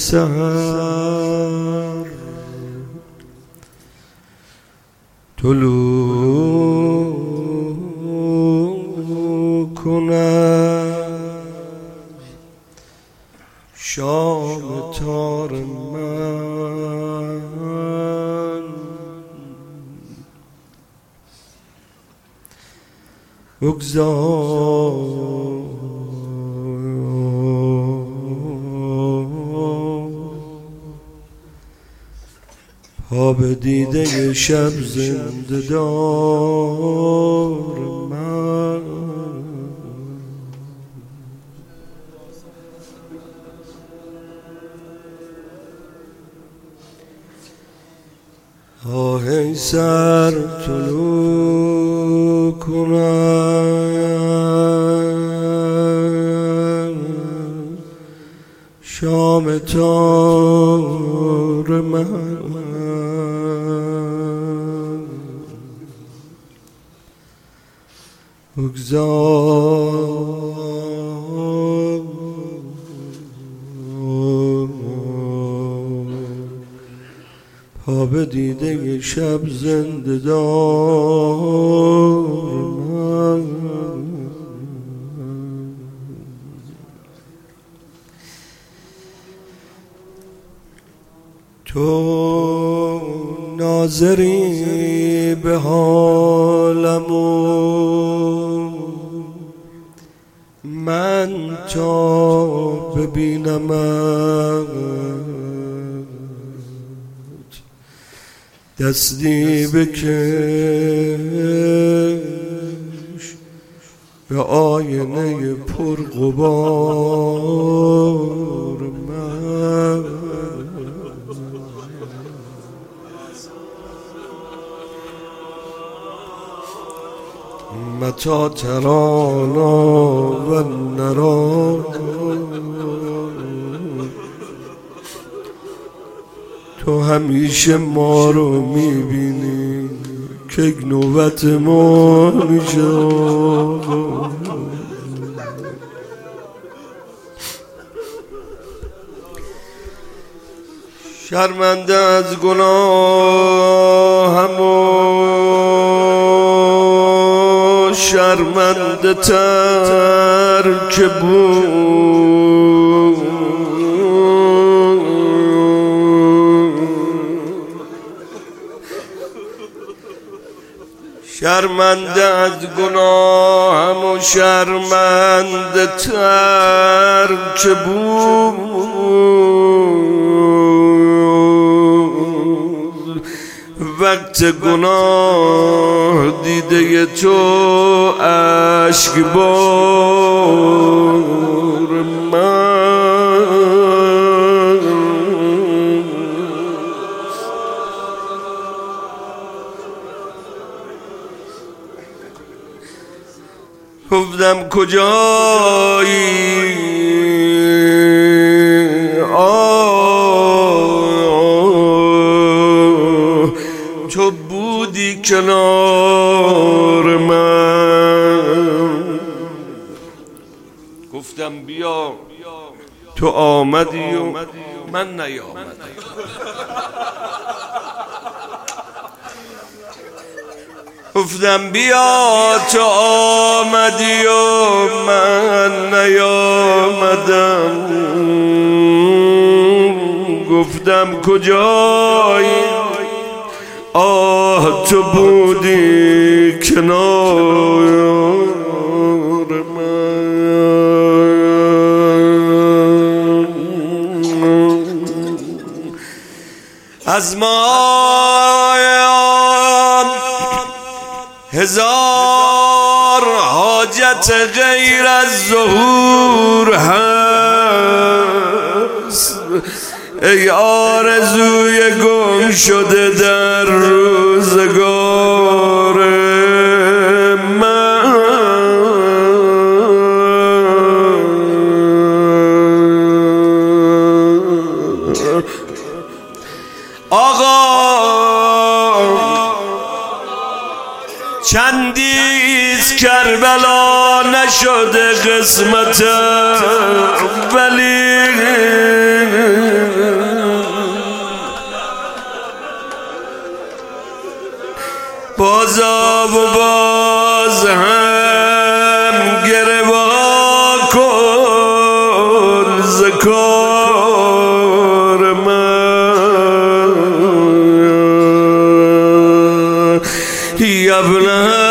سحر طلوع کند شام تار من بگذار پا به دیده شب زنده دار من آه ای سر طلوع کنم شام تار من بگذار پا به دیده شب زنده دار من تو ناظری به حالم و من تا ببینمت دستی بکش به آینه پرغبار من متى ترانا و نرا تو همیشه ما رو میبینی که نوبت ما میشه شرمنده از گناهم و شرمنده تر که بود شرمنده از گناهم و شرمنده تر که بود وقت گناه دیده تو اشک بار من گفتم کجایی تو بودی کنار من گفتم بیا تو آمدی و من نیامدم گفتم بیا تو آمدی و من نیامدم گفتم کجایی آه تو بودی کنار من از مایم هزار حاجت غیر از ظهور هست ای آرزوی گم شده در روزگار من آقا چندیز کربلا نشده قسمتم ولی بازا و باز هم گروا کن ز کار من یا ابن